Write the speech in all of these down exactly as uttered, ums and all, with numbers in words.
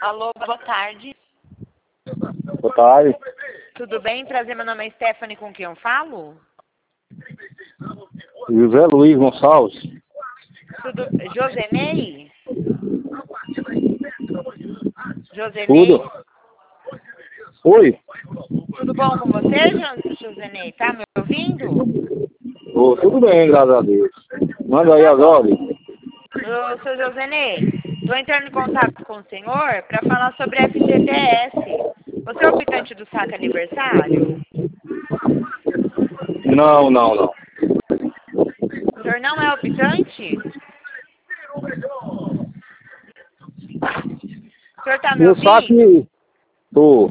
Alô, boa tarde. Boa tarde. Tudo bem? Prazer, meu nome é Stephanie, com quem eu falo? José Luiz Gonçalves. Tudo... Josenei? Josenei? Tudo? Oi? Tudo bom com você, Jo- Josenei? Tá me ouvindo? Oh, tudo bem, graças a Deus. Manda Então aí tá as bom. ordens. Ô, seu Josenei, estou entrando em contato com o senhor para falar sobre F G T S. Você é o optante do saque aniversário? Não, não, não. O senhor não é optante? O senhor tá me Meu ouvindo? saque... Tô.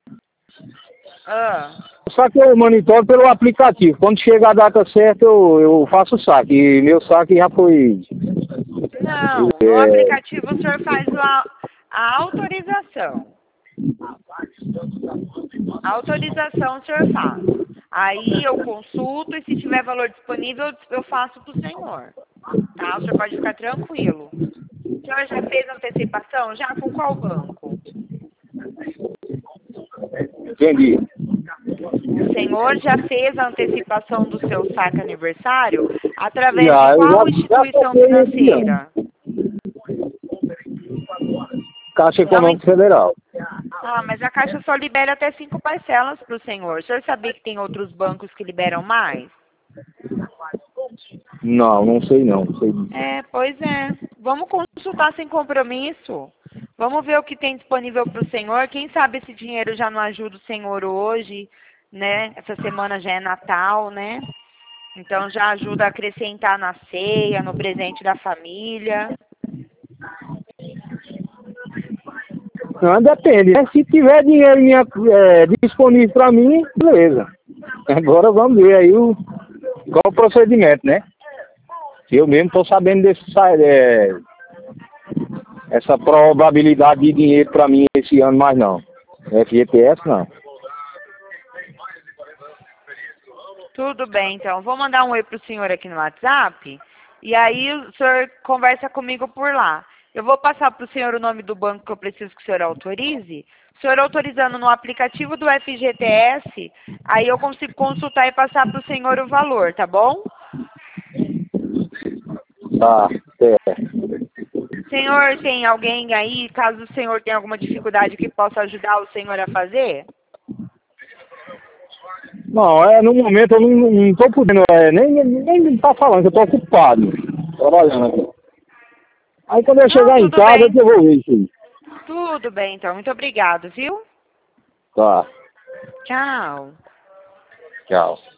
Ah. O saque eu monitoro pelo aplicativo. Quando chega a data certa, eu, eu faço o saque. E meu saque já foi... Não, no É, aplicativo o senhor faz a, a autorização. A autorização o senhor faz. Aí eu consulto e se tiver valor disponível eu faço para o senhor. Tá? O senhor pode ficar tranquilo. O senhor já fez antecipação? Já com qual banco? entendi. O senhor já fez a antecipação do seu saque aniversário através de Já, eu qual já, já instituição toquei esse ano. financeira? Caixa Não, en- Econômica Federal. ah, mas a Caixa só libera até cinco parcelas para o senhor. O senhor sabia que tem outros bancos que liberam mais? Não, não sei não. Sei. É, pois é. Vamos consultar sem compromisso. Vamos ver o que tem disponível para o senhor. Quem sabe esse dinheiro já não ajuda o senhor hoje, né? Essa semana já é Natal, né? Então já ajuda a acrescentar na ceia, no presente da família. Não, depende, né? Se tiver dinheiro minha, é, disponível para mim, beleza. Agora vamos ver aí o, qual o procedimento, né? Eu mesmo estou sabendo desse, sa- é, essa probabilidade de dinheiro para mim esse ano, mas não. F G T S não. Tudo bem, então. Vou mandar um oi pro senhor aqui no WhatsApp. E aí o senhor conversa comigo por lá. Eu vou passar para o senhor o nome do banco que eu preciso que o senhor autorize. O senhor autorizando no aplicativo do F G T S, aí eu consigo consultar e passar para o senhor o valor, tá bom? Tá, é. Senhor, tem alguém aí, caso o senhor tenha alguma dificuldade que possa ajudar o senhor a fazer? Não, é, no momento eu não, não tô podendo, é, nem, nem tá falando, que eu tô ocupado, trabalhando aqui. Aí quando eu Não, chegar em tudo casa, eu bem. devolver isso aí. Tudo bem, então. Muito obrigado, viu? Tá, Tchau. tchau.